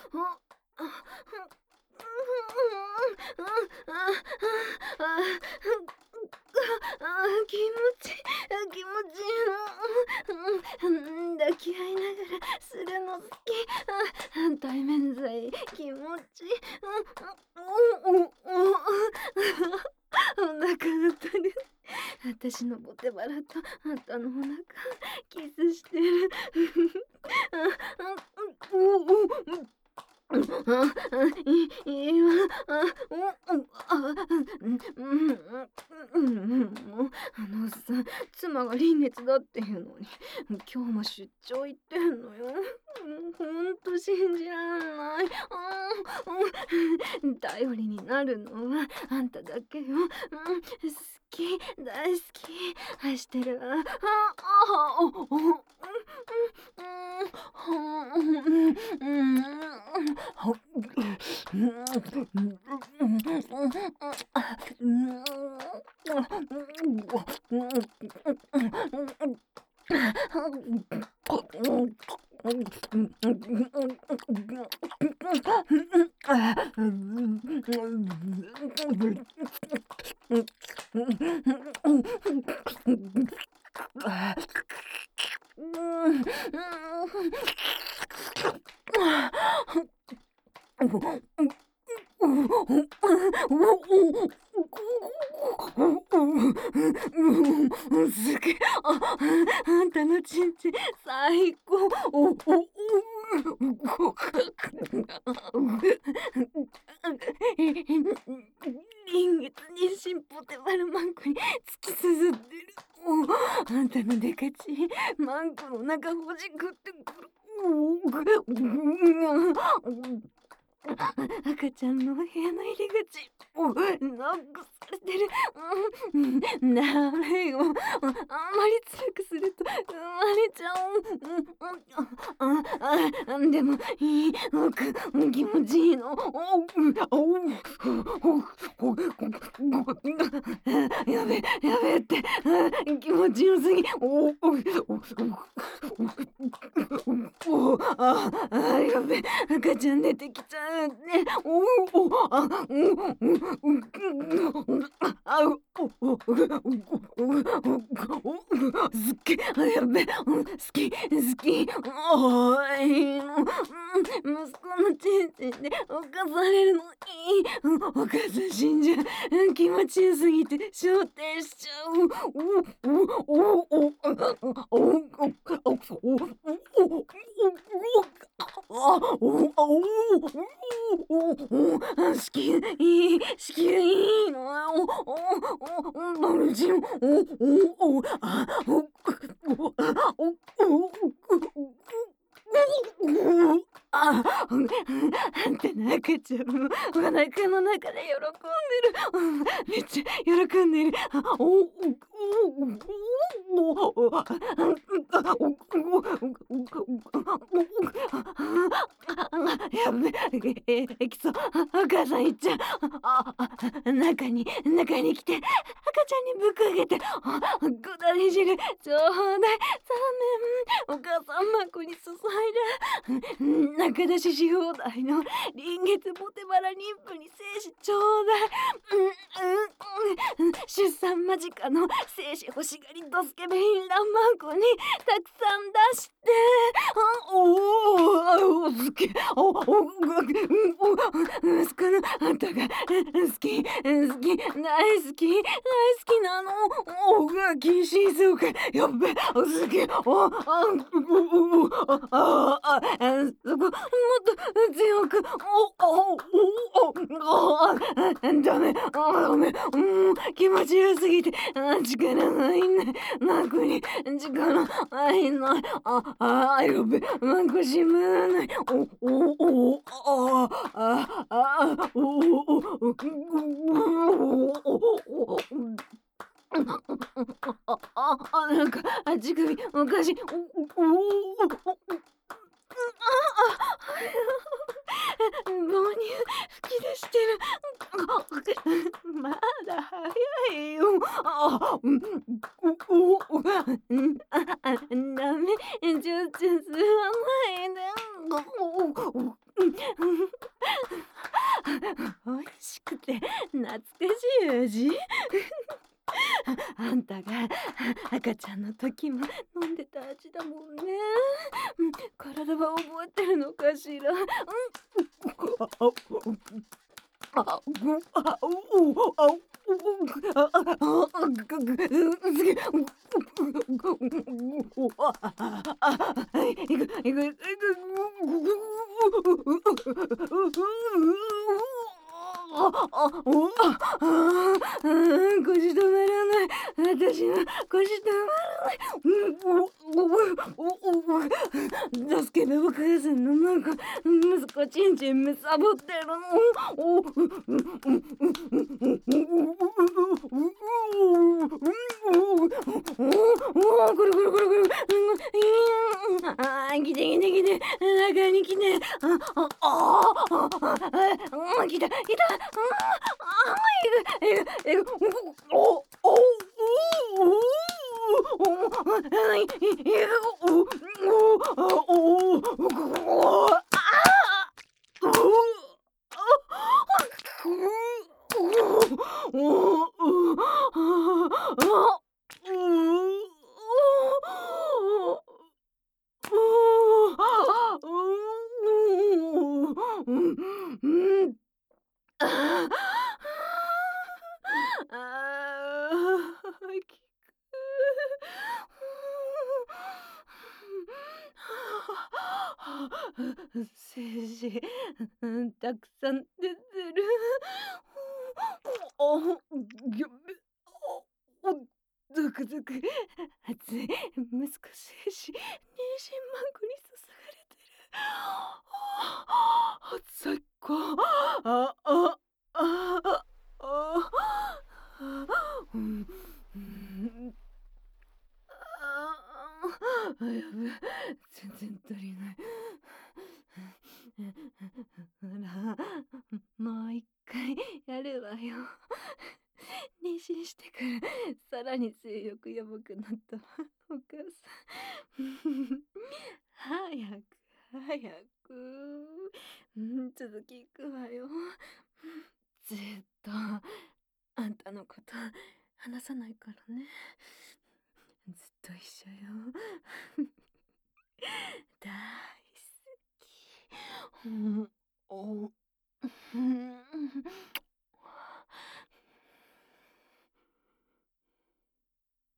気持ちいい、気持ちいいの。抱き合いながらするの好き。対面剤気持ちいい。お腹当たる。私のボテバラとあんたのお腹キスしてる。いいわ。もうおっさん、妻が臨月だっていうのに今日も出張行ってんのよ。ほんと信じらんない。頼りになるのはあんただけよ。好き、大好き、愛してるわ。すげえ。あんたのちんちん最高。臨月妊娠ポテバルマンコに突き刺さってる。あんたのデカチンマンコの中ほじくってくる。赤ちゃんの部屋の入り口ノックされてる。ダメよ。あんまり強くすると生まれちゃう。でもいい。気持ちいいの。やべって。気持ちよすぎ。やべ、赤ちゃん出てきちゃうね。すっげえ、やべ、好き。息子のちんちんで犯されるのいい。お母さん死んじゃう。気持ちよすぎて昇天しちゃう。子宮いい、子宮いいの。マルチン。あんたの赤ちゃんもお腹の中で喜んでる。めっちゃ喜んでる。やべえ、きそう。お母さん行っちゃう。中に来て、赤ちゃんにぶっかけて、くだり汁ちょうだい。お母さんマンコに注いで、中出しし放題の臨月ボテバラ妊婦に精子ちょうだい。出産間近の精子欲しがりドスケベインランマンコにたくさん出して。すげえ。息子のあんたが好き、大好きなの。禁止そうか。やっべ、すげえ。そこもっと強く。ダメ。気持ちよすぎて力が入んない。マンコに力入んない。やべ、マンコ閉まらない。なんか乳首おかしい。母乳吹き出してる。まだ早いよ。ダメ。ちょすらないで。 味あんたが赤ちゃんの時も飲んでた味だもんね。体は覚えてるのかしら。腰止まらない。私の腰止まらない。助けてお母さんのなんか息子ちんちんむさぼってるの。これこれこれこれ。来て来て来て。中に来て。来た来た。精子、たくさん出てる。ぎょゾクゾク熱い息子精子、妊娠マンコに注がれてる。最高。やべ、全然足りない。ほら、もう一回やるわよ。妊娠してからさらに性欲やばくなったわ、お母さん。早く早く。続きいくわよ。ずっとあんたのこと話さないからね。ずっと一緒よ。大好き。お